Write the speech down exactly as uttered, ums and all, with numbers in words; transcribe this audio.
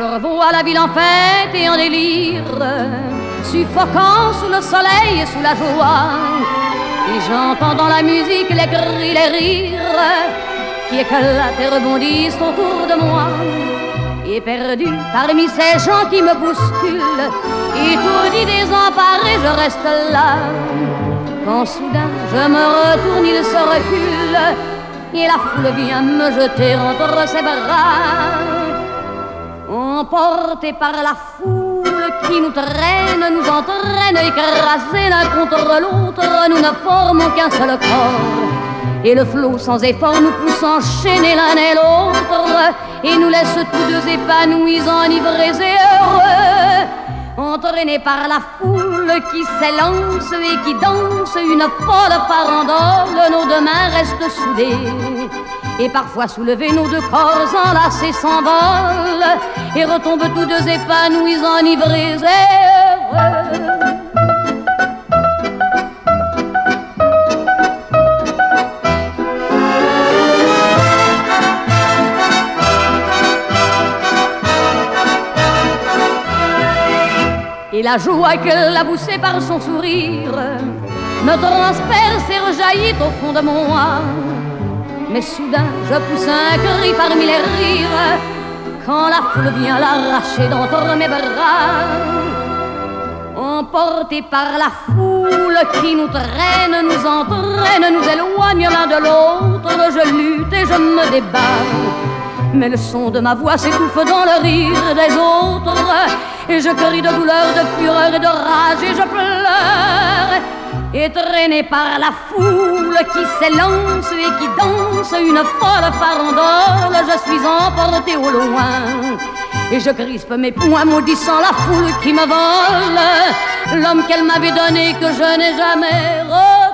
revois la ville en fête et en délire, suffocant sous le soleil et sous la joie. Et j'entends dans la musique les cris, les rires qui éclatent et rebondissent autour de moi. Et perdu parmi ces gens qui me bousculent, étourdi, désemparé, je reste là. Quand soudain je me retourne, il se recule et la foule vient me jeter entre ses bras. Emportés par la foule qui nous traîne, nous entraîne, écrasés l'un contre l'autre, nous ne formons qu'un seul corps. Et le flot sans effort nous pousse enchaîner l'un et l'autre et nous laisse tous deux épanouis, enivrés et heureux. Entraînés par la foule qui s'élance et qui danse une folle farandole, nos deux mains restent soudées. Et parfois soulevés, nos deux corps enlacés s'envolent et retombent tous deux épanouis, enivrés et heureux. Et la joie qu'elle a poussée par son sourire me transperce et rejaillit au fond de moi. Mais soudain je pousse un cri parmi les rires quand la foule vient l'arracher d'entre mes bras. Emportés par la foule qui nous traîne, nous entraîne, nous éloigne l'un de l'autre, je lutte et je me débat. Mais le son de ma voix s'étouffe dans le rire des autres et je crie de douleur, de fureur et de rage et je pleure. Et traîné par la foule qui s'élance et qui danse une folle farandole, je suis emporté au loin et je crispe mes poings maudissant la foule qui me vole l'homme qu'elle m'avait donné que je n'ai jamais revu.